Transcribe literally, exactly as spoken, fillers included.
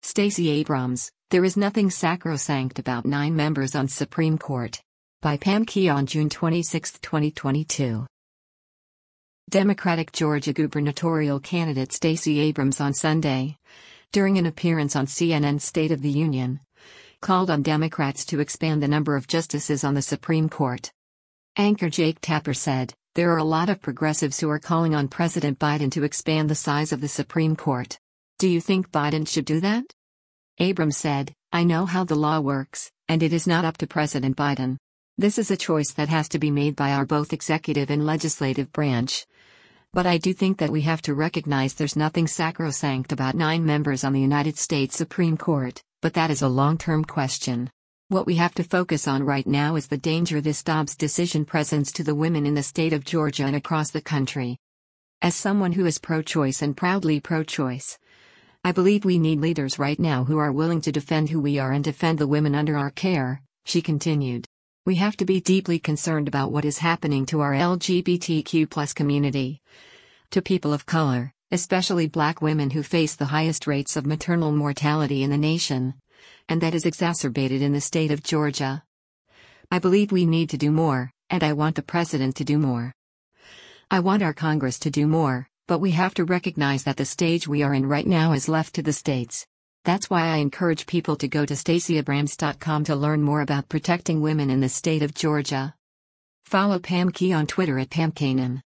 Stacey Abrams, there is nothing sacrosanct about nine members on Supreme Court. By Pam Key on June twenty-sixth, twenty twenty-two. Democratic Georgia gubernatorial candidate Stacey Abrams on Sunday, during an appearance on C N N's State of the Union, called on Democrats to expand the number of justices on the Supreme Court. Anchor Jake Tapper said, "There are a lot of progressives who are calling on President Biden to expand the size of the Supreme Court. Do you think Biden should do that?" Abrams said, "I know how the law works, and it is not up to President Biden. This is a choice that has to be made by our both executive and legislative branch. But I do think that we have to recognize there's nothing sacrosanct about nine members on the United States Supreme Court, but that is a long-term question. What we have to focus on right now is the danger this Dobbs decision presents to the women in the state of Georgia and across the country. As someone who is pro-choice and proudly pro-choice, I believe we need leaders right now who are willing to defend who we are and defend the women under our care," she continued. "We have to be deeply concerned about what is happening to our L G B T Q plus community, to people of color, especially Black women who face the highest rates of maternal mortality in the nation, and that is exacerbated in the state of Georgia. I believe we need to do more, and I want the president to do more. I want our Congress to do more, but we have to recognize that the stage we are in right now is left to the states. That's why I encourage people to go to stacey abrams dot com to learn more about protecting women in the state of Georgia." Follow Pam Key on Twitter at Pam Kanan.